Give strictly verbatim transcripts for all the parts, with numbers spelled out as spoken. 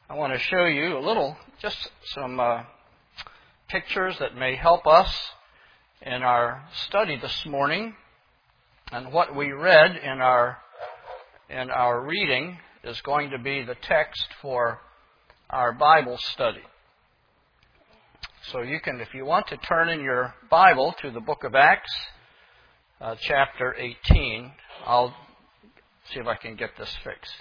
I want to show you a little, just some uh, pictures that may help us in our study this morning. And what we read in our in our reading is going to be the text for our Bible study. So you can, if you want to turn in your Bible to the book of Acts, uh, chapter eighteen. I'll see if I can get this fixed.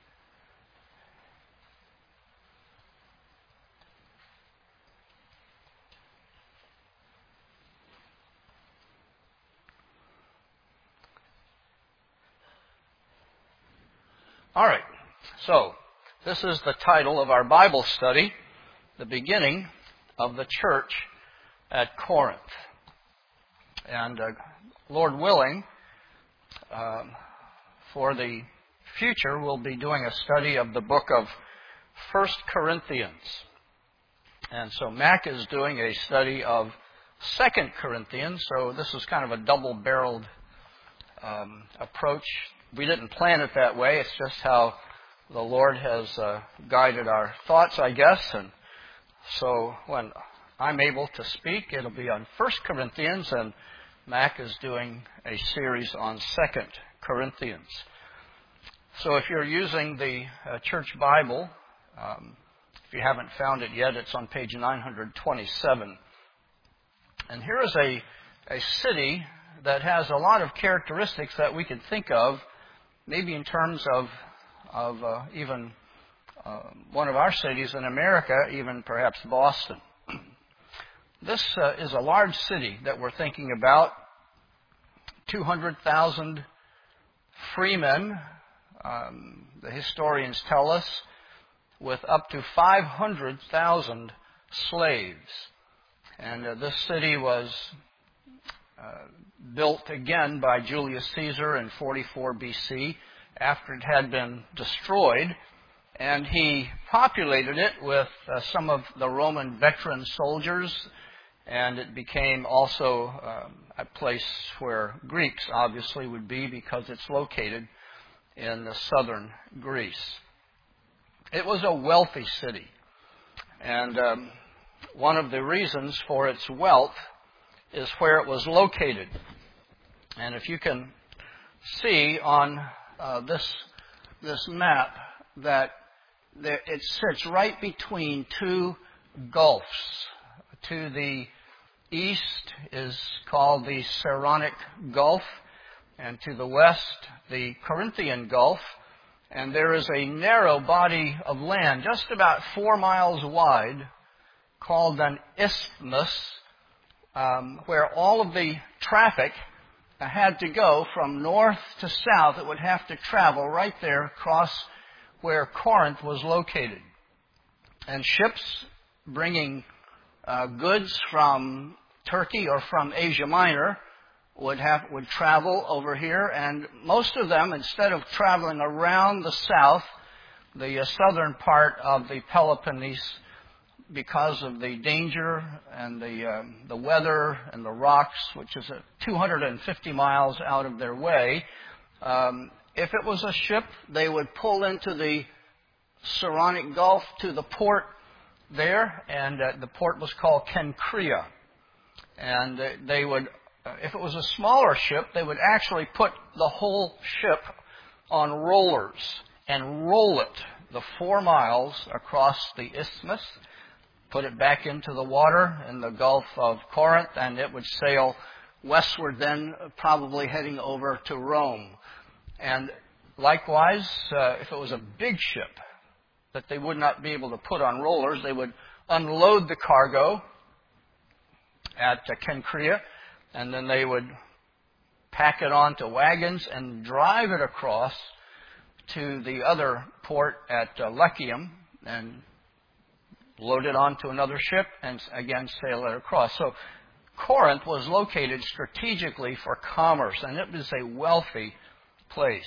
All right, so this is the title of our Bible study, The Beginning of the Church at Corinth. And uh, Lord willing, um, for the future, we'll be doing a study of the book of First Corinthians. And so Mac is doing a study of Second Corinthians, so this is kind of a double-barreled um, approach. We didn't plan it that way. It's just how the Lord has uh, guided our thoughts, I guess. And so when I'm able to speak, it'll be on First Corinthians, and Mac is doing a series on Second Corinthians. So if you're using the uh, Church Bible, um, if you haven't found it yet, it's on page nine twenty-seven. And here is a, a city that has a lot of characteristics that we could think of, maybe in terms of of uh, even uh, one of our cities in America, even perhaps Boston. This uh, is a large city that we're thinking about. two hundred thousand freemen, um, the historians tell us, with up to five hundred thousand slaves. And uh, this city was uh, built again by Julius Caesar in forty-four B C after it had been destroyed. And he populated it with uh, some of the Roman veteran soldiers, and it became also um, a place where Greeks obviously would be because it's located in the southern Greece. It was a wealthy city, and um, one of the reasons for its wealth is where it was located. And if you can see on uh, this this map that there, it sits right between two gulfs. To the east is called the Saronic Gulf, and to the west, the Corinthian Gulf. And there is a narrow body of land, just about four miles wide, called an isthmus, um, where all of the traffic had to go from north to south. It would have to travel right there across where Corinth was located. And ships bringing uh, goods from Turkey or from Asia Minor would have would travel over here, and most of them, instead of traveling around the south, the uh, southern part of the Peloponnese, because of the danger and the um, the weather and the rocks, which is uh, two hundred fifty miles out of their way, um, if it was a ship, they would pull into the Saronic Gulf to the port there, and uh, the port was called Kenkrea. And uh, they would, uh, if it was a smaller ship, they would actually put the whole ship on rollers and roll it the four miles across the isthmus, put it back into the water in the Gulf of Corinth, and it would sail westward then, probably heading over to Rome. And likewise, uh, if it was a big ship that they would not be able to put on rollers, they would unload the cargo at uh, Kenkrea, and then they would pack it onto wagons and drive it across to the other port at uh, Lechium and load it onto another ship and again sail it across. So Corinth was located strategically for commerce, and it was a wealthy place.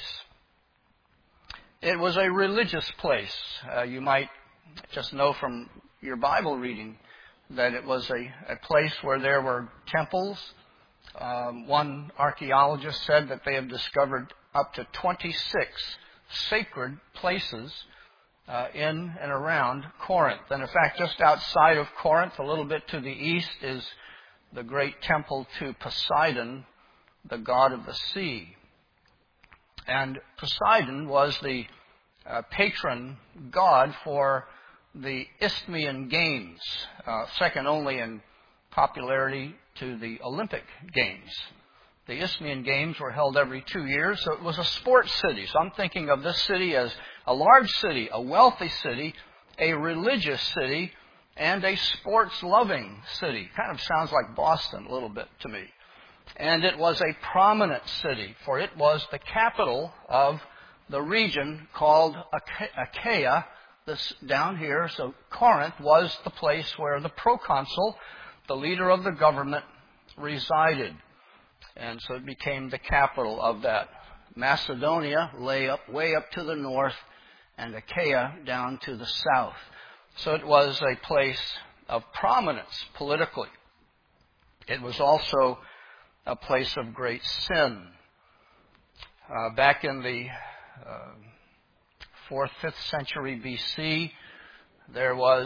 It was a religious place. Uh, you might just know from your Bible reading that it was a, a place where there were temples. Um, one archaeologist said that they have discovered up to twenty-six sacred places uh, in and around Corinth. And in fact, just outside of Corinth, a little bit to the east, is the great temple to Poseidon, the god of the sea. And Poseidon was the uh, patron god for the Isthmian Games, uh, second only in popularity to the Olympic Games. The Isthmian Games were held every two years, so it was a sports city. So I'm thinking of this city as a large city, a wealthy city, a religious city, and a sports-loving city. Kind of sounds like Boston a little bit to me. And it was a prominent city, for it was the capital of the region called Achaia, this down here. So Corinth was the place where the proconsul, the leader of the government, resided. And so it became the capital of that. Macedonia lay up, way up to the north, and Achaia down to the south. So it was a place of prominence politically. It was also a place of great sin. Uh, back in the uh, fourth, fifth century B C, there was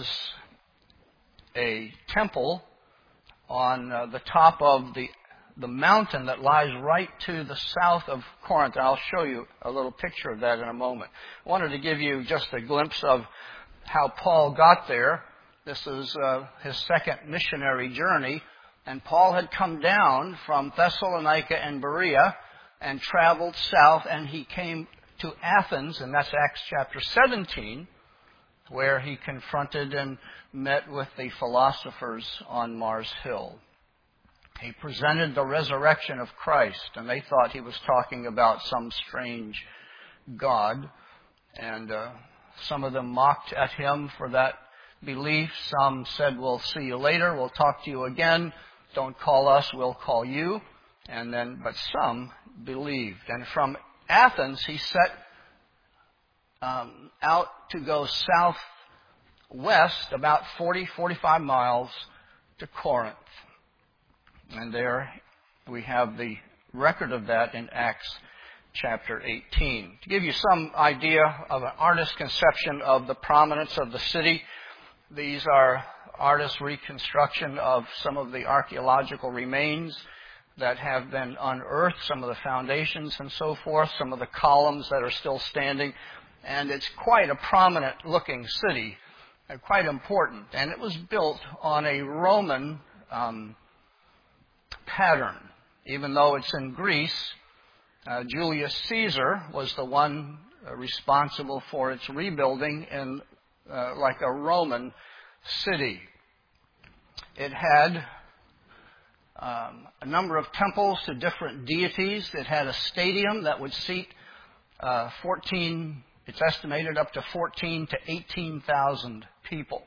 a temple on uh, the top of the the mountain that lies right to the south of Corinth. I'll show you a little picture of that in a moment. I wanted to give you just a glimpse of how Paul got there. This is uh, his second missionary journey, and Paul had come down from Thessalonica and Berea and traveled south, and he came to Athens, and that's Acts chapter seventeen, where he confronted and met with the philosophers on Mars Hill. He presented the resurrection of Christ, and they thought he was talking about some strange god. And uh, some of them mocked at him for that belief. Some said, "We'll see you later. We'll talk to you again. Don't call us. We'll call you." And then, but some believed. And from Athens, he set um, out to go southwest about forty, forty-five miles to Corinth. And there we have the record of that in Acts chapter eighteen. To give you some idea of an artist's conception of the prominence of the city, these are artists' reconstruction of some of the archaeological remains that have been unearthed, some of the foundations and so forth, some of the columns that are still standing. And it's quite a prominent-looking city, uh, quite important. And it was built on a Roman um, pattern. Even though it's in Greece, uh, Julius Caesar was the one uh, responsible for its rebuilding in uh, like a Roman city. It had um, a number of temples to different deities. It had a stadium that would seat uh, fourteen, it's estimated up to fourteen to eighteen thousand people.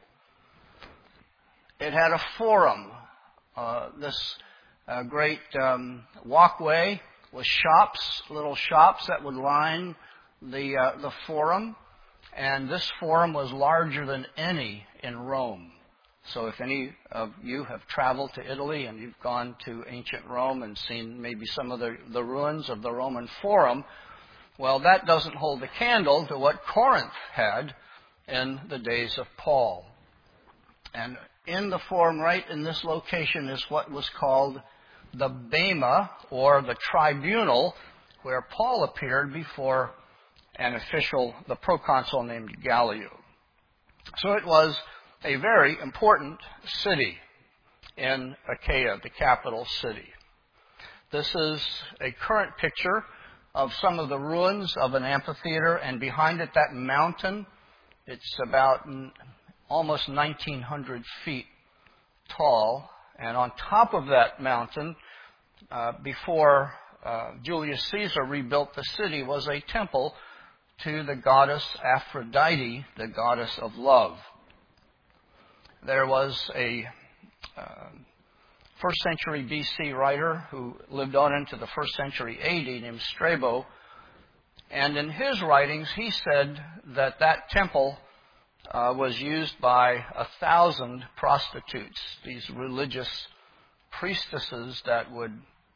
It had a forum. Uh, this A great um, walkway with shops, little shops that would line the uh, the forum. And this forum was larger than any in Rome. So if any of you have traveled to Italy and you've gone to ancient Rome and seen maybe some of the, the ruins of the Roman Forum, well, that doesn't hold a candle to what Corinth had in the days of Paul. And in the forum, right in this location, is what was called the Bema, or the tribunal, where Paul appeared before an official, the proconsul named Gallio. So it was a very important city in Achaia, the capital city. This is a current picture of some of the ruins of an amphitheater, and behind it, that mountain. It's about almost nineteen hundred feet tall. And on top of that mountain, uh, before uh, Julius Caesar rebuilt the city, was a temple to the goddess Aphrodite, the goddess of love. There was a uh, first century B C writer who lived on into the first century A D named Strabo. And in his writings, he said that that temple Uh, was used by a thousand prostitutes, these religious priestesses that would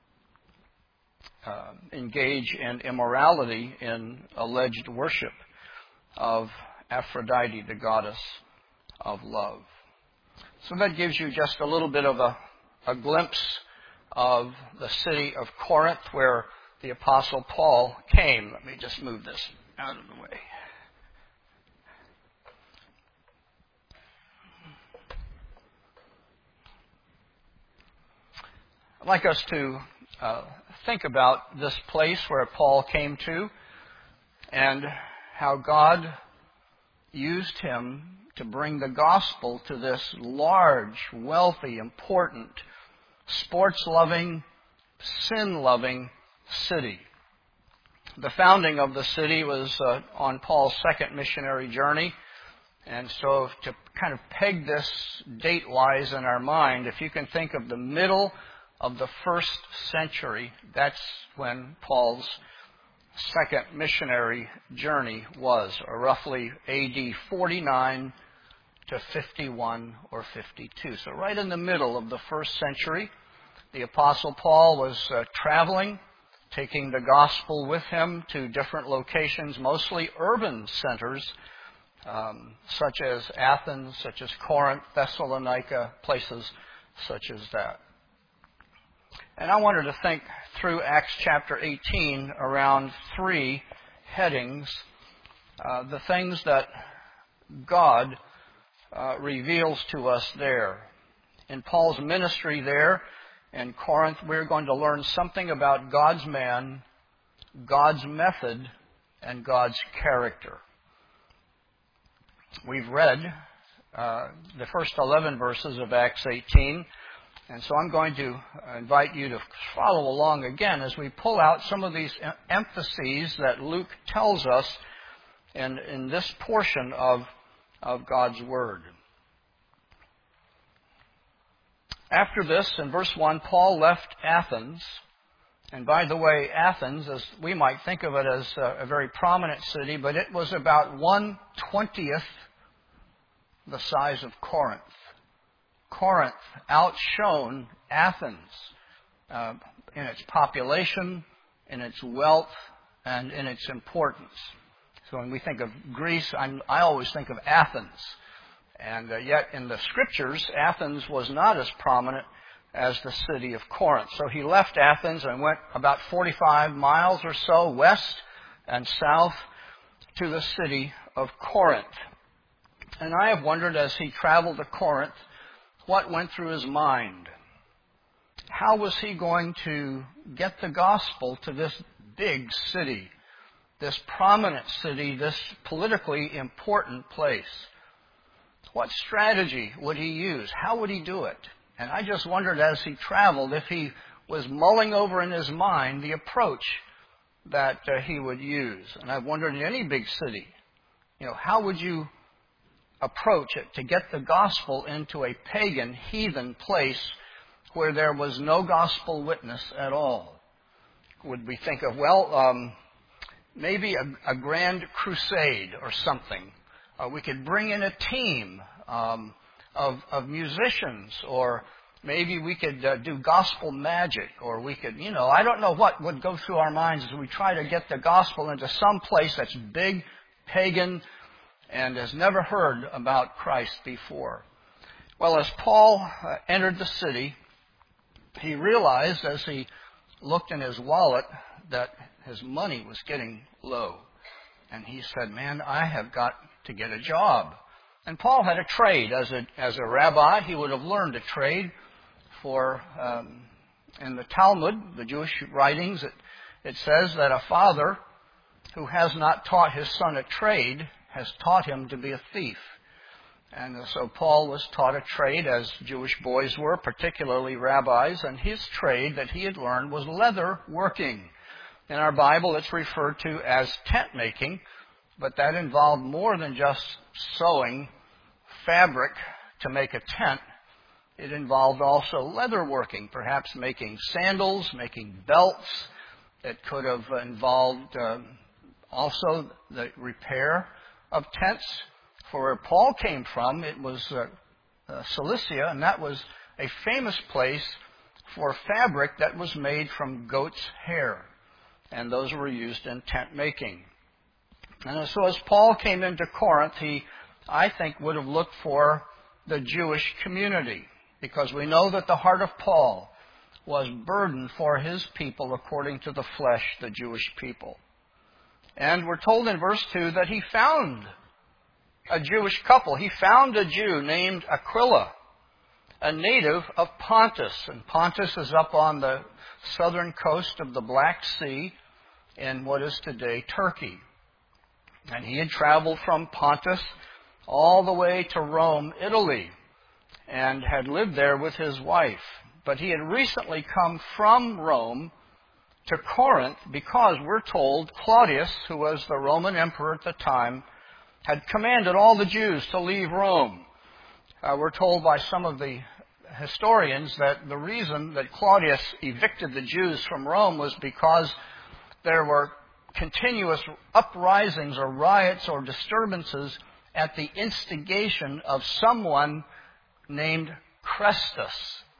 uh, engage in immorality in alleged worship of Aphrodite, the goddess of love. So that gives you just a little bit of a, a glimpse of the city of Corinth where the Apostle Paul came. Let me just move this out of the way. I'd like us to uh, think about this place where Paul came to and how God used him to bring the gospel to this large, wealthy, important, sports-loving, sin-loving city. The founding of the city was uh, on Paul's second missionary journey. And so to kind of peg this date-wise in our mind, if you can think of the middle of the first century, that's when Paul's second missionary journey was, or roughly A D forty-nine to fifty-one or fifty-two. So right in the middle of the first century, the Apostle Paul was uh, traveling, taking the gospel with him to different locations, mostly urban centers, um, such as Athens, such as Corinth, Thessalonica, places such as that. And I wanted to think through Acts chapter eighteen around three headings, uh, the things that God uh, reveals to us there. In Paul's ministry there in Corinth, we're going to learn something about God's man, God's method, and God's character. We've read uh, the first eleven verses of Acts eighteen. And so I'm going to invite you to follow along again as we pull out some of these emphases that Luke tells us in, in this portion of, of God's Word. After this, in verse one, Paul left Athens. And by the way, Athens, as we might think of it as a, a very prominent city, but it was about one twentieth the size of Corinth. Corinth outshone Athens uh, in its population, in its wealth, and in its importance. So when we think of Greece, I'm, I always think of Athens. And uh, yet in the Scriptures, Athens was not as prominent as the city of Corinth. So he left Athens and went about forty-five miles or so west and south to the city of Corinth. And I have wondered as he traveled to Corinth, what went through his mind? How was he going to get the gospel to this big city, this prominent city, this politically important place? What strategy would he use? How would he do it? And I just wondered as he traveled if he was mulling over in his mind the approach that uh, he would use. And I wondered in any big city, you know, how would you approach it to get the gospel into a pagan, heathen place where there was no gospel witness at all? Would we think of, well, um, maybe a, a grand crusade or something? Uh, we could bring in a team um, of, of musicians, or maybe we could uh, do gospel magic, or we could, you know, I don't know what would go through our minds as we try to get the gospel into some place that's big, pagan, and has never heard about Christ before. Well, as Paul uh, entered the city, he realized as he looked in his wallet that his money was getting low. And he said, man, I have got to get a job. And Paul had a trade. As a, as a rabbi, he would have learned a trade for, um, in the Talmud, the Jewish writings, it, it says that a father who has not taught his son a trade has taught him to be a thief. And so Paul was taught a trade, as Jewish boys were, particularly rabbis, and his trade that he had learned was leather working. In our Bible, it's referred to as tent making, but that involved more than just sewing fabric to make a tent. It involved also leather working, perhaps making sandals, making belts. It could have involved uh, also the repair of tents. For where Paul came from, it was uh, uh, Cilicia, and that was a famous place for fabric that was made from goat's hair. And those were used in tent making. And so as Paul came into Corinth, he, I think, would have looked for the Jewish community, because we know that the heart of Paul was burdened for his people according to the flesh, the Jewish people. And we're told in verse two that he found a Jewish couple. He found a Jew named Aquila, a native of Pontus. And Pontus is up on the southern coast of the Black Sea in what is today Turkey. And he had traveled from Pontus all the way to Rome, Italy, and had lived there with his wife. But he had recently come from Rome to Corinth because we're told Claudius, who was the Roman emperor at the time, had commanded all the Jews to leave Rome. Uh, we're told by some of the historians that the reason that Claudius evicted the Jews from Rome was because there were continuous uprisings or riots or disturbances at the instigation of someone named Chrestus.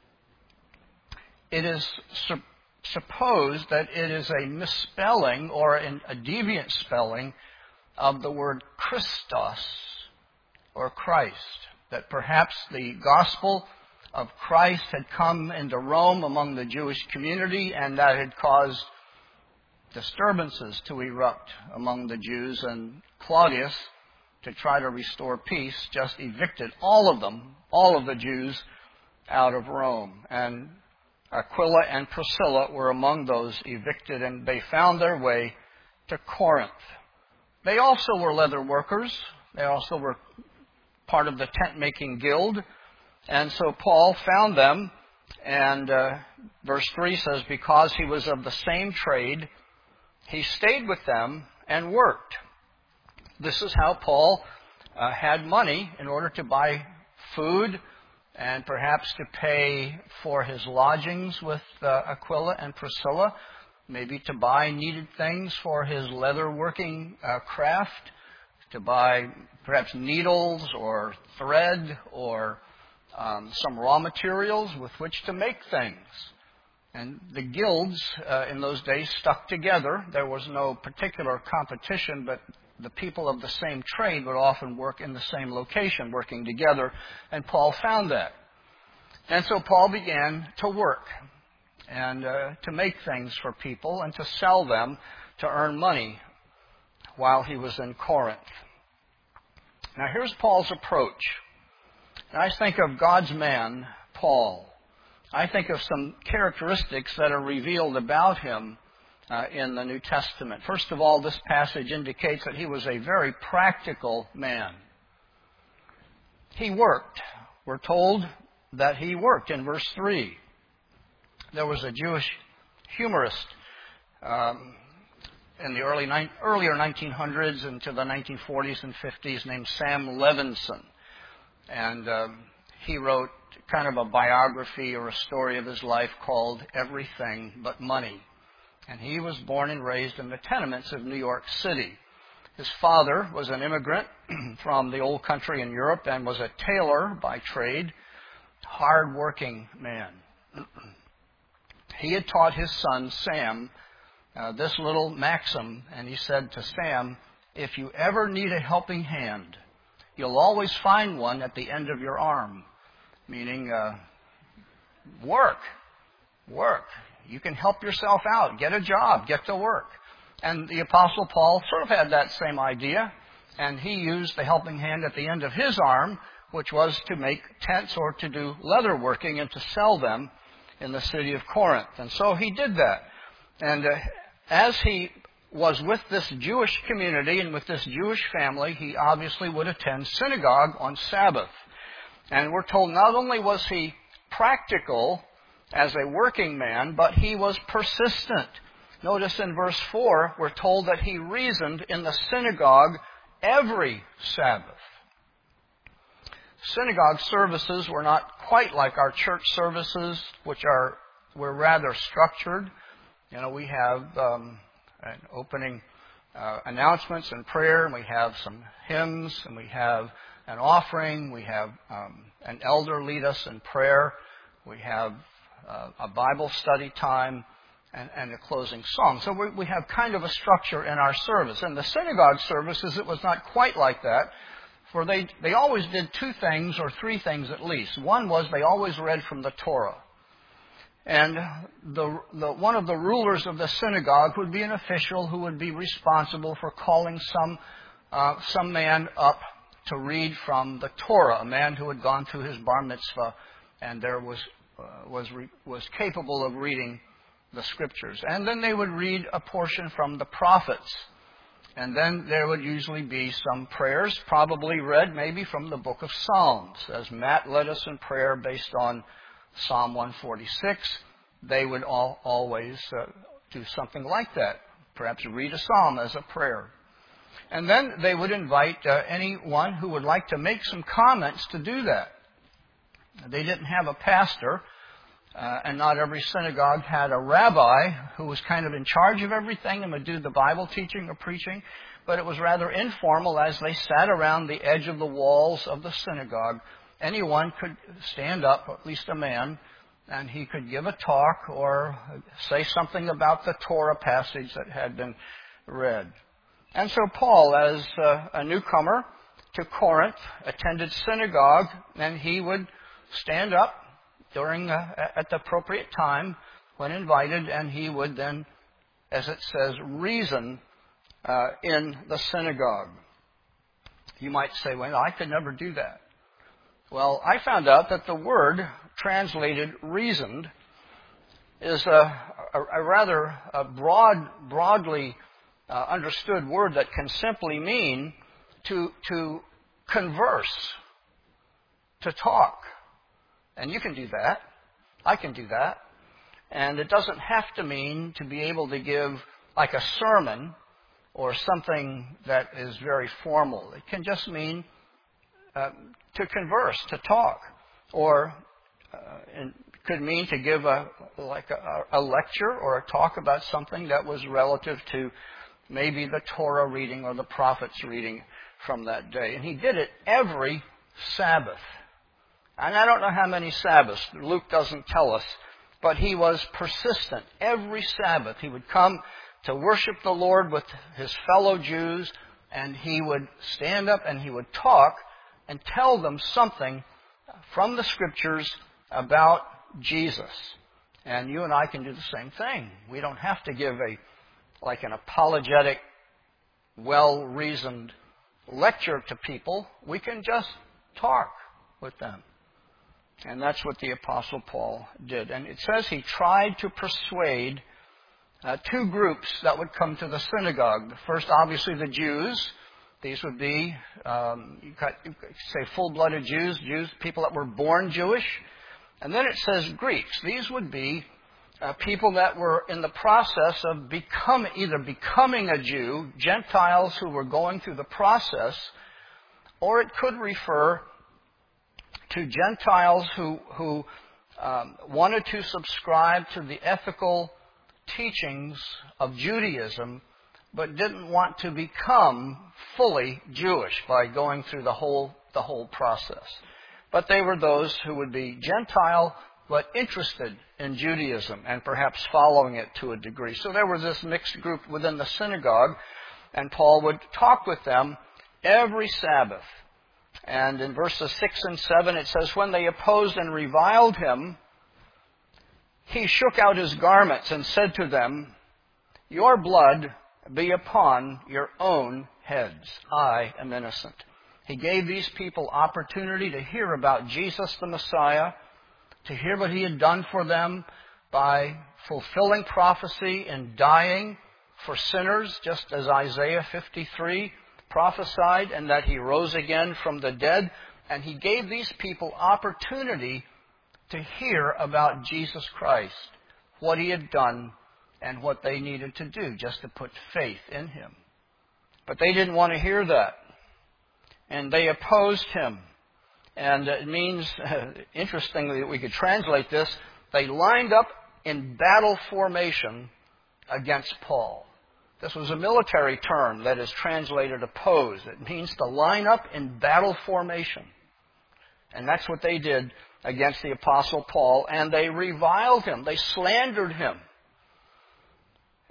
It is su- supposed that it is a misspelling or an, a deviant spelling of the word Christos or Christ, that perhaps the gospel of Christ had come into Rome among the Jewish community, and that had caused disturbances to erupt among the Jews, and Claudius, to try to restore peace, just evicted all of them, all of the Jews, out of Rome. And Aquila and Priscilla were among those evicted, and they found their way to Corinth. They also were leather workers. They also were part of the tent-making guild. And so Paul found them, and uh, verse three says, because he was of the same trade, he stayed with them and worked. This is how Paul uh, had money in order to buy food and perhaps to pay for his lodgings with uh, Aquila and Priscilla, maybe to buy needed things for his leather working uh, craft, to buy perhaps needles or thread or um, some raw materials with which to make things. And the guilds uh, in those days stuck together. There was no particular competition, but the people of the same trade would often work in the same location, working together, and Paul found that. And so Paul began to work and uh, to make things for people and to sell them to earn money while he was in Corinth. Now here's Paul's approach. And I think of God's man, Paul. I think of some characteristics that are revealed about him uh, in the New Testament. First of all, this passage indicates that he was a very practical man. He worked. We're told that he worked in verse three. There was a Jewish humorist um, in the early ni- earlier nineteen hundreds into the nineteen forties and fifties named Sam Levinson. And um, he wrote kind of a biography or a story of his life called Everything But Money. And he was born and raised in the tenements of New York City. His father was an immigrant from the old country in Europe and was a tailor by trade, hard-working man. He had taught his son, Sam, uh, this little maxim, and he said to Sam, if you ever need a helping hand, you'll always find one at the end of your arm. Meaning, uh, work, work. You can help yourself out. Get a job. Get to work. And the Apostle Paul sort of had that same idea, and he used the helping hand at the end of his arm, which was to make tents or to do leather working and to sell them in the city of Corinth. And so he did that. And uh, as he was with this Jewish community and with this Jewish family, he obviously would attend synagogue on Sabbath. And we're told not only was he practical as a working man, but he was persistent. Notice in verse four, we're told that he reasoned in the synagogue every Sabbath. Synagogue services were not quite like our church services, which are were rather structured. You know, we have um, an opening uh, announcements and prayer, and we have some hymns, and we have an offering, we have um, an elder lead us in prayer, we have uh, a Bible study time, and, and a closing song. So we, we have kind of a structure in our service. In the synagogue services, it was not quite like that, for they, they always did two things, or three things at least. One was they always read from the Torah. And the, the, one of the rulers of the synagogue would be an official who would be responsible for calling some, uh, some man up to read from the Torah, a man who had gone through his bar mitzvah and there was, uh, was, re, was capable of reading the scriptures. And then they would read a portion from the prophets. And then there would usually be some prayers, probably read maybe from the book of Psalms. As Matt led us in prayer based on Psalm one forty-six, they would all, always uh, do something like that. Perhaps read a psalm as a prayer. And then they would invite uh, anyone who would like to make some comments to do that. They didn't have a pastor, uh, and not every synagogue had a rabbi who was kind of in charge of everything and would do the Bible teaching or preaching, but it was rather informal as they sat around the edge of the walls of the synagogue. Anyone could stand up, at least a man, and he could give a talk or say something about the Torah passage that had been read. And so Paul, as uh, a newcomer to Corinth, attended synagogue, and he would stand up during uh, at the appropriate time when invited, and he would then, as it says, reason uh, in the synagogue. You might say, well, I could never do that. Well, I found out that the word translated reasoned is a, a, a rather a broad, broadly uh, understood word that can simply mean to, to converse, to talk. And you can do that. I can do that. And it doesn't have to mean to be able to give like a sermon or something that is very formal. It can just mean uh, to converse, to talk, or uh, it could mean to give a like a, a lecture or a talk about something that was relative to maybe the Torah reading or the prophets reading from that day. And he did it every Sabbath. And I don't know how many Sabbaths, Luke doesn't tell us, but he was persistent. Every Sabbath he would come to worship the Lord with his fellow Jews, and he would stand up and he would talk and tell them something from the Scriptures about Jesus. And you and I can do the same thing. We don't have to give a like an apologetic, well-reasoned lecture to people. We can just talk with them. And that's what the Apostle Paul did. And it says he tried to persuade uh, two groups that would come to the synagogue. The first, obviously, the Jews. These would be, um, you could say, full-blooded Jews, Jews, people that were born Jewish. And then it says Greeks. These would be uh, people that were in the process of become, either becoming a Jew, Gentiles who were going through the process, or it could refer to Gentiles who, who um, wanted to subscribe to the ethical teachings of Judaism, but didn't want to become fully Jewish by going through the whole the whole process. But they were those who would be Gentile, but interested in Judaism and perhaps following it to a degree. So there was this mixed group within the synagogue, and Paul would talk with them every Sabbath. And in verses six and seven it says, when they opposed and reviled him, he shook out his garments and said to them, your blood be upon your own heads. I am innocent. He gave these people opportunity to hear about Jesus the Messiah, to hear what he had done for them by fulfilling prophecy and dying for sinners, just as Isaiah fifty-three prophesied, and that he rose again from the dead. And he gave these people opportunity to hear about Jesus Christ, what he had done, and what they needed to do, just to put faith in him. But they didn't want to hear that. And they opposed him. And it means, interestingly, we could translate this, they lined up in battle formation against Paul. This was a military term that is translated oppose. It means to line up in battle formation. And that's what they did against the Apostle Paul. And they reviled him. They slandered him.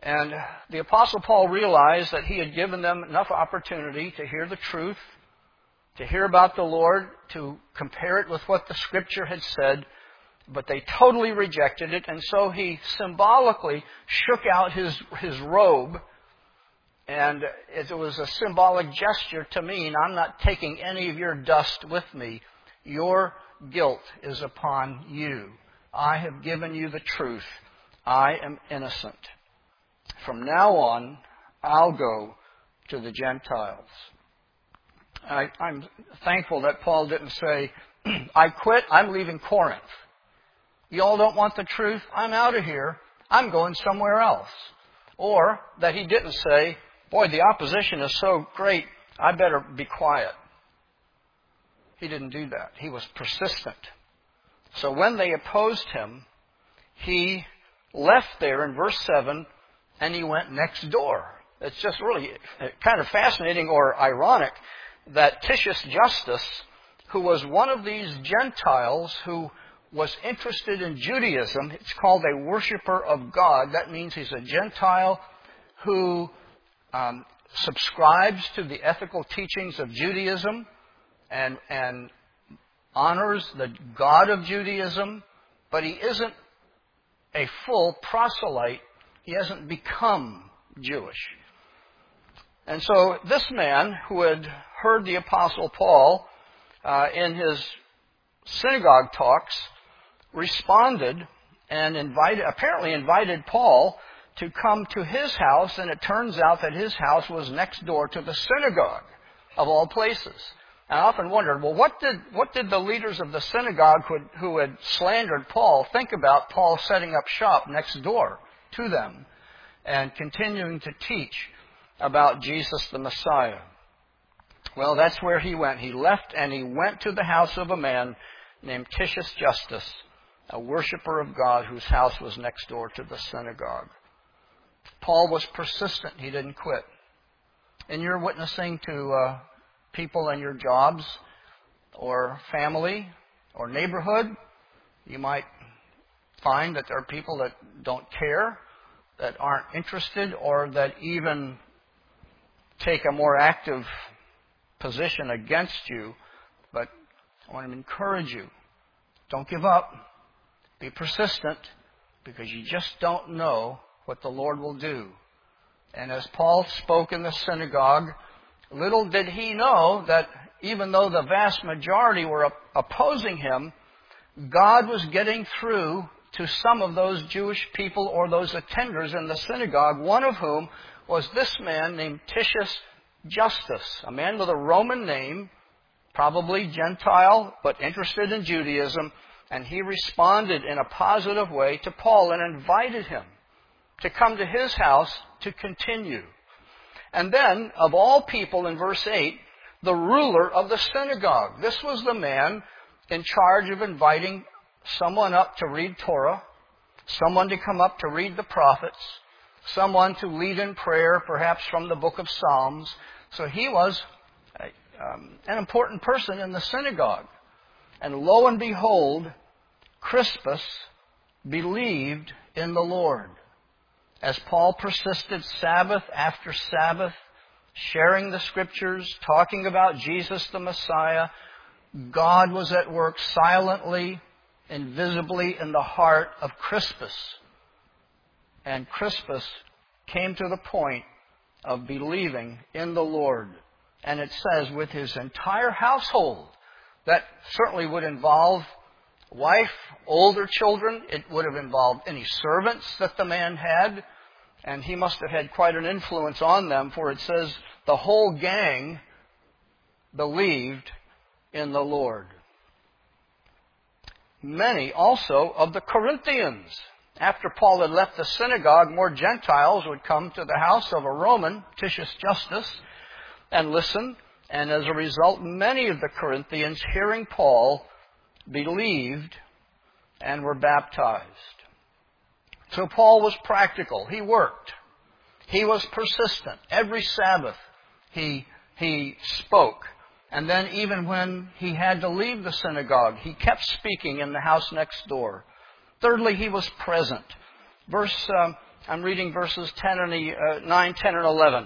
And the Apostle Paul realized that he had given them enough opportunity to hear the truth, to hear about the Lord, to compare it with what the Scripture had said, but they totally rejected it, and so he symbolically shook out his, his robe, and it was a symbolic gesture to mean, I'm not taking any of your dust with me. Your guilt is upon you. I have given you the truth. I am innocent. From now on, I'll go to the Gentiles. I, I'm thankful that Paul didn't say, I quit, I'm leaving Corinth. You all don't want the truth? I'm out of here. I'm going somewhere else. Or that he didn't say, boy, the opposition is so great, I better be quiet. He didn't do that. He was persistent. So when they opposed him, he left there in verse seven and he went next door. It's just really kind of fascinating or ironic that Titius Justus, who was one of these Gentiles who was interested in Judaism, it's called a worshiper of God. That means he's a Gentile who um, subscribes to the ethical teachings of Judaism and, and honors the God of Judaism, but he isn't a full proselyte. He hasn't become Jewish. And so this man who had heard the Apostle Paul uh, in his synagogue talks responded and invited, apparently invited Paul to come to his house, and it turns out that his house was next door to the synagogue, of all places. And I often wondered, well, what did what did the leaders of the synagogue who had, who had slandered Paul think about Paul setting up shop next door to them and continuing to teach about Jesus the Messiah? Well, that's where he went. He left and he went to the house of a man named Titius Justus, a worshiper of God whose house was next door to the synagogue. Paul was persistent. He didn't quit. In your witnessing to uh, people in your jobs or family or neighborhood, you might find that there are people that don't care, that aren't interested, or that even take a more active position against you. But I want to encourage you, don't give up. Be persistent, because you just don't know what the Lord will do. And as Paul spoke in the synagogue, little did he know that even though the vast majority were opposing him, God was getting through to some of those Jewish people or those attenders in the synagogue, one of whom was this man named Titius Justus, a man with a Roman name, probably Gentile, but interested in Judaism. And he responded in a positive way to Paul and invited him to come to his house to continue. And then, of all people, in verse eight, the ruler of the synagogue. This was the man in charge of inviting someone up to read Torah, someone to come up to read the prophets, someone to lead in prayer, perhaps from the book of Psalms. So he was a, um, an important person in the synagogue. And lo and behold, Crispus believed in the Lord. As Paul persisted Sabbath after Sabbath, sharing the Scriptures, talking about Jesus the Messiah, God was at work silently, invisibly in the heart of Crispus. And Crispus came to the point of believing in the Lord. And it says with his entire household, that certainly would involve wife, older children. It would have involved any servants that the man had. And he must have had quite an influence on them, for it says the whole gang believed in the Lord. Many also of the Corinthians. After Paul had left the synagogue, more Gentiles would come to the house of a Roman, Titius Justus, and listen. And as a result, many of the Corinthians, hearing Paul, believed and were baptized. So Paul was practical. He worked. He was persistent. Every Sabbath he, he spoke. And then even when he had to leave the synagogue, he kept speaking in the house next door. Thirdly, he was present. Verse um, I'm reading verses ten and, uh, nine, ten, and eleven.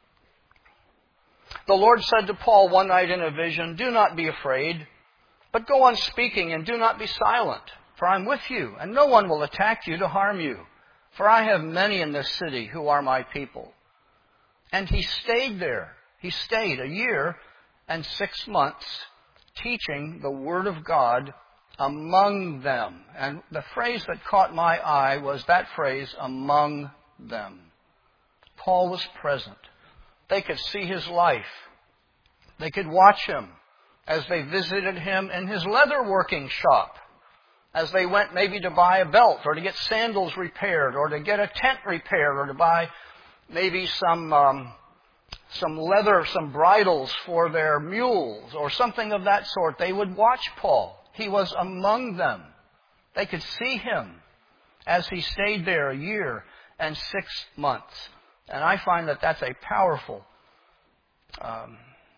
The Lord said to Paul one night in a vision, "Do not be afraid, but go on speaking and do not be silent. For I am with you, and no one will attack you to harm you. For I have many in this city who are my people." And he stayed there. He stayed a year and six months teaching the Word of God among them. And the phrase that caught my eye was that phrase, among them. Paul was present. They could see his life. They could watch him as they visited him in his leatherworking shop, as they went maybe to buy a belt or to get sandals repaired or to get a tent repaired or to buy maybe some um, some leather, some bridles for their mules or something of that sort. They would watch Paul. He was among them. They could see him as he stayed there a year and six months. And I find that that's a powerful um,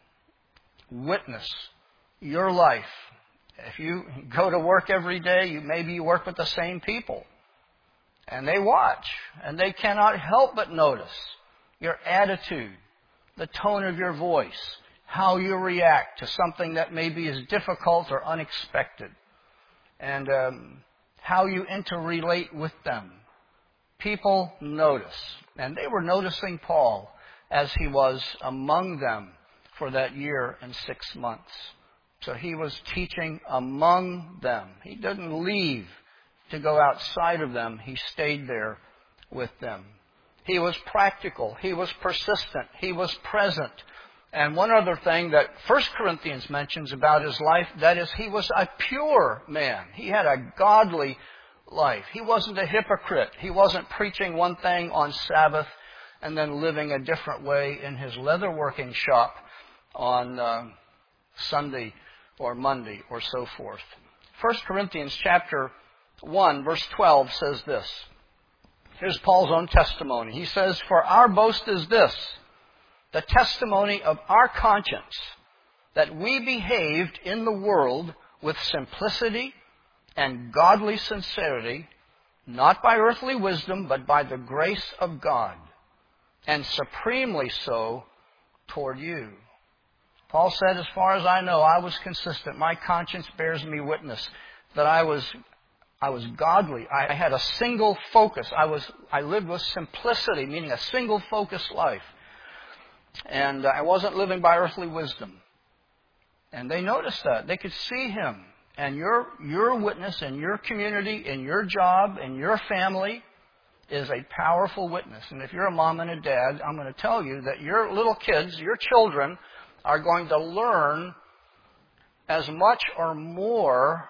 witness. Your life. If you go to work every day, you, maybe you work with the same people. And they watch. And they cannot help but notice your attitude, the tone of your voice, how you react to something that maybe is difficult or unexpected, and um, how you interrelate with them. People notice. And they were noticing Paul as he was among them for that year and six months. So he was teaching among them. He didn't leave to go outside of them. He stayed there with them. He was practical. He was persistent. He was present. And one other thing that First Corinthians mentions about his life, that is, he was a pure man. He had a godly life. He wasn't a hypocrite. He wasn't preaching one thing on Sabbath and then living a different way in his leatherworking shop on uh, Sunday or Monday or so forth. First Corinthians chapter one, verse twelve says this. Here's Paul's own testimony. He says, "For our boast is this, the testimony of our conscience, that we behaved in the world with simplicity and godly sincerity, not by earthly wisdom, but by the grace of God, and supremely so toward you." Paul said, as far as I know, I was consistent. My conscience bears me witness that I was I was godly. I had a single focus. I was I lived with simplicity, meaning a single focused life. And I wasn't living by earthly wisdom. And they noticed that. They could see him. And your your witness in your community, in your job, in your family is a powerful witness. And if you're a mom and a dad, I'm going to tell you that your little kids, your children, are going to learn as much or more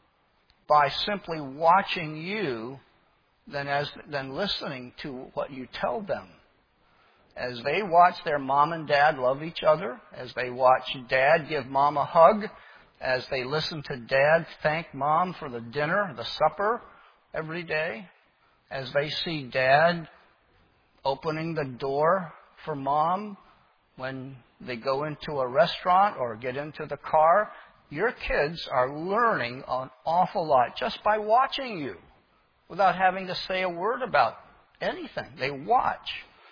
by simply watching you than as than listening to what you tell them. As they watch their mom and dad love each other, as they watch dad give mom a hug, as they listen to dad thank mom for the dinner, the supper every day, as they see dad opening the door for mom when they go into a restaurant or get into the car, your kids are learning an awful lot just by watching you without having to say a word about anything. They watch.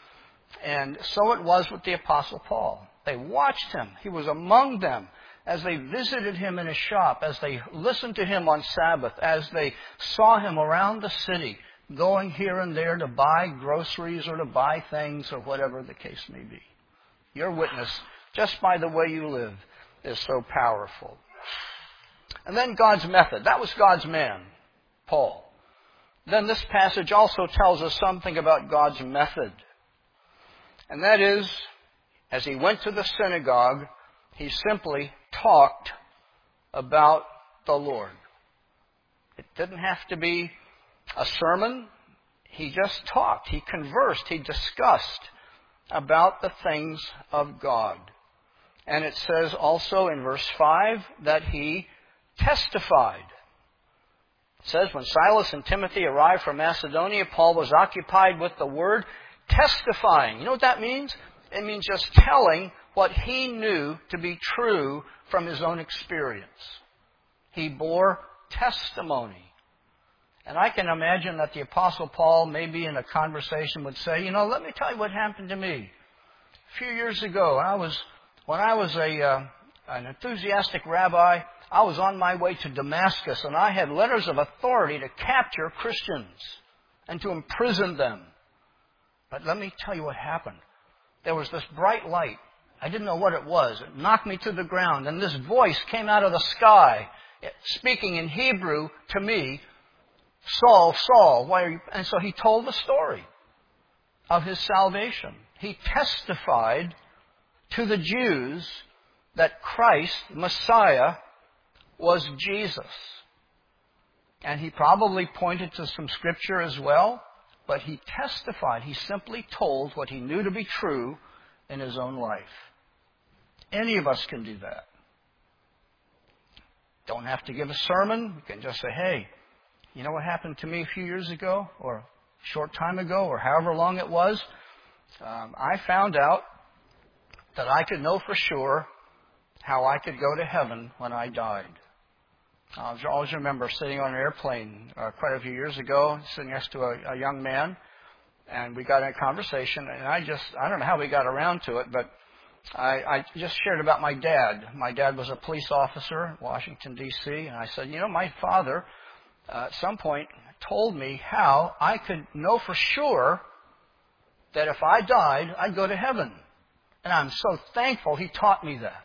And so it was with the Apostle Paul. They watched him. He was among them as they visited him in his shop, as they listened to him on Sabbath, as they saw him around the city, going here and there to buy groceries or to buy things or whatever the case may be. Your witness, just by the way you live, is so powerful. And then God's method. That was God's man, Paul. Then this passage also tells us something about God's method. And that is, as he went to the synagogue, he simply talked about the Lord. It didn't have to be a sermon. He just talked. He conversed. He discussed about the things of God. And it says also in verse five that he testified. It says, when Silas and Timothy arrived from Macedonia, Paul was occupied with the word, testifying. You know what that means? It means just telling what he knew to be true from his own experience. He bore testimony. And I can imagine that the Apostle Paul, maybe in a conversation, would say, you know, let me tell you what happened to me. A few years ago, I was, when I was a, uh, an enthusiastic rabbi, I was on my way to Damascus, and I had letters of authority to capture Christians and to imprison them. But let me tell you what happened. There was this bright light. I didn't know what it was. It knocked me to the ground, and this voice came out of the sky, speaking in Hebrew to me, Saul, Saul, why are you... And so he told the story of his salvation. He testified to the Jews that Christ, Messiah, was Jesus. And he probably pointed to some scripture as well, but he testified. He simply told what he knew to be true in his own life. Any of us can do that. Don't have to give a sermon. You can just say, hey, you know what happened to me a few years ago, or a short time ago, or however long it was? Um, I found out that I could know for sure how I could go to heaven when I died. I always remember sitting on an airplane uh, quite a few years ago, sitting next to a, a young man, and we got in a conversation, and I just, I don't know how we got around to it, but I, I just shared about my dad. My dad was a police officer in Washington, D C, and I said, you know, my father, uh, at some point, told me how I could know for sure that if I died, I'd go to heaven. And I'm so thankful he taught me that.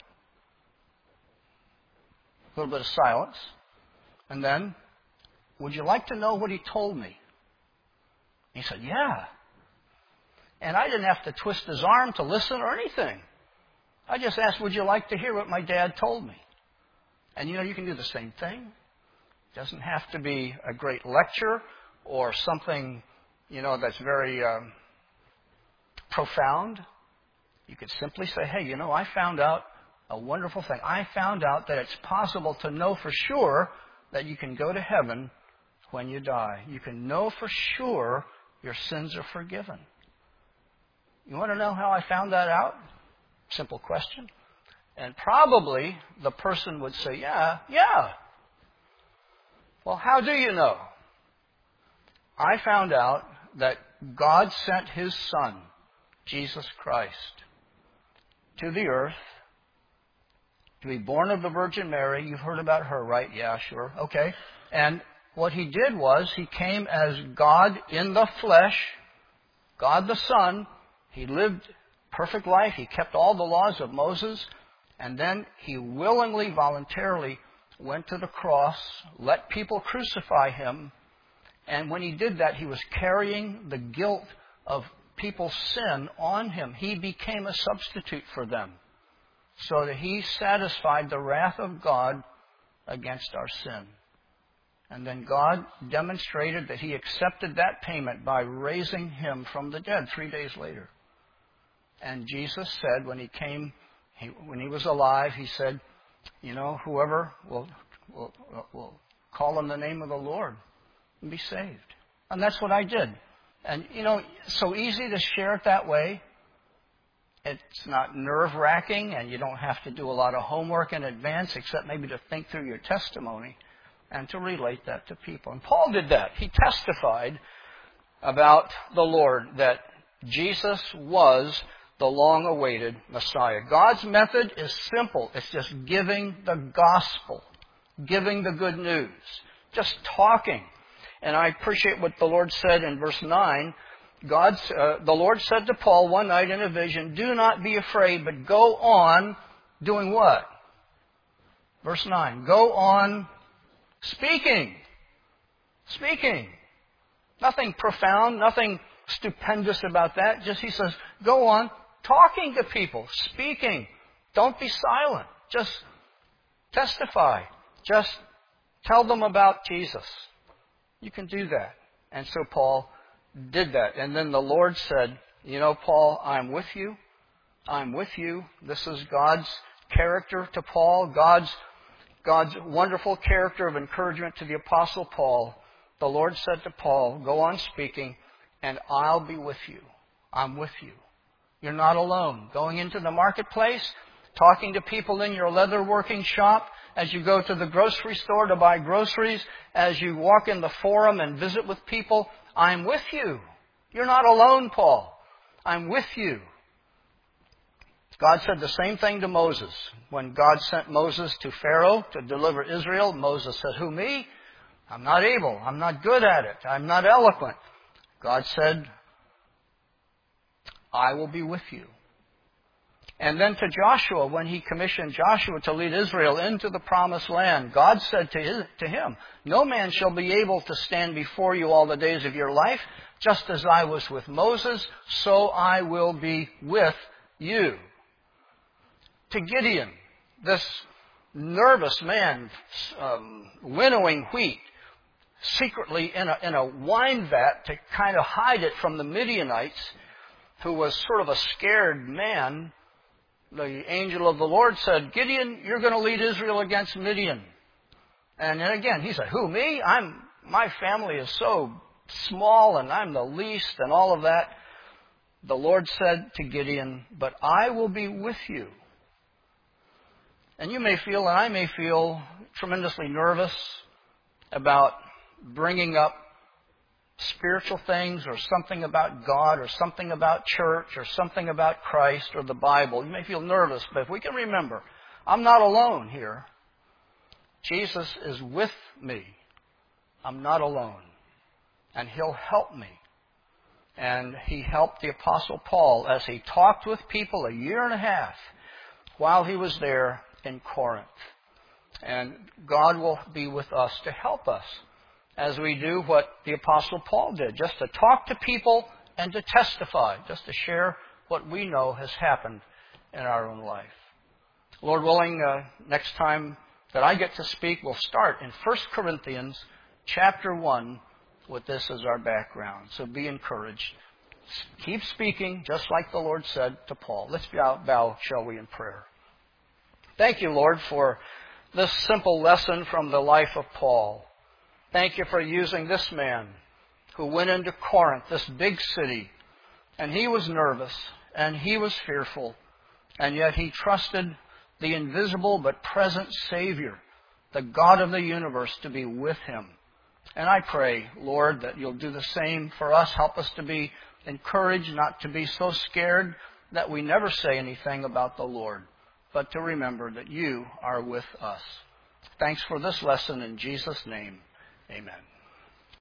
A little bit of silence. And then, would you like to know what he told me? He said, yeah. And I didn't have to twist his arm to listen or anything. I just asked, would you like to hear what my dad told me? And you know, you can do the same thing. It doesn't have to be a great lecture or something, you know, that's very um, profound. You could simply say, hey, you know, I found out a wonderful thing. I found out that it's possible to know for sure that you can go to heaven when you die. You can know for sure your sins are forgiven. You want to know how I found that out? Simple question. And probably the person would say, yeah, yeah. Well, how do you know? I found out that God sent His Son, Jesus Christ, to the earth to be born of the Virgin Mary. You've heard about her, right? Yeah, sure. Okay. And what He did was He came as God in the flesh, God the Son. He lived perfect life. He kept all the laws of Moses. And then He willingly, voluntarily went to the cross, let people crucify Him. And when He did that, He was carrying the guilt of people's sin on Him. He became a substitute for them so that He satisfied the wrath of God against our sin. And then God demonstrated that He accepted that payment by raising Him from the dead three days later. And Jesus said when He came, he, when He was alive, He said, you know, whoever will, will, will call on the name of the Lord and be saved. And that's what I did. And, you know, so easy to share it that way. It's not nerve-wracking, and you don't have to do a lot of homework in advance, except maybe to think through your testimony and to relate that to people. And Paul did that. He testified about the Lord, that Jesus was the long-awaited Messiah. God's method is simple. It's just giving the gospel, giving the good news, just talking. And I appreciate what the Lord said in verse nine. God, uh, the Lord said to Paul one night in a vision, do not be afraid, but go on doing what? Verse nine, go on speaking. Speaking. Nothing profound, nothing stupendous about that. Just, he says, go on talking to people, speaking. Don't be silent. Just testify. Just tell them about Jesus. You can do that. And so Paul did that. And then the Lord said, you know, Paul, I'm with you. I'm with you. This is God's character to Paul, God's, God's wonderful character of encouragement to the Apostle Paul. The Lord said to Paul, go on speaking, and I'll be with you. I'm with you. You're not alone. Going into the marketplace, talking to people in your leatherworking shop, as you go to the grocery store to buy groceries, as you walk in the forum and visit with people. I'm with you. You're not alone, Paul. I'm with you. God said the same thing to Moses. When God sent Moses to Pharaoh to deliver Israel, Moses said, who, me? I'm not able. I'm not good at it. I'm not eloquent. God said, I will be with you. And then to Joshua, when he commissioned Joshua to lead Israel into the promised land, God said to, his, to him, no man shall be able to stand before you all the days of your life. Just as I was with Moses, so I will be with you. To Gideon, this nervous man um, winnowing wheat secretly in a, in a wine vat to kind of hide it from the Midianites, who was sort of a scared man, the angel of the Lord said, Gideon, you're going to lead Israel against Midian. And then again, he said, who, me? I'm, my family is so small and I'm the least and all of that. The Lord said to Gideon, but I will be with you. And you may feel, and I may feel, tremendously nervous about bringing up spiritual things or something about God or something about church or something about Christ or the Bible. You may feel nervous, but if we can remember, I'm not alone here. Jesus is with me. I'm not alone. And He'll help me. And He helped the Apostle Paul as he talked with people a year and a half while he was there in Corinth. And God will be with us to help us as we do what the Apostle Paul did, just to talk to people and to testify, just to share what we know has happened in our own life. Lord willing, uh, next time that I get to speak, we'll start in First Corinthians chapter one with this as our background. So be encouraged. Keep speaking, just like the Lord said to Paul. Let's bow, bow, shall we, in prayer. Thank you, Lord, for this simple lesson from the life of Paul. Thank you for using this man who went into Corinth, this big city, and he was nervous, and he was fearful, and yet he trusted the invisible but present Savior, the God of the universe, to be with him. And I pray, Lord, that you'll do the same for us. Help us to be encouraged, not to be so scared that we never say anything about the Lord, but to remember that you are with us. Thanks for this lesson in Jesus' name. Amen.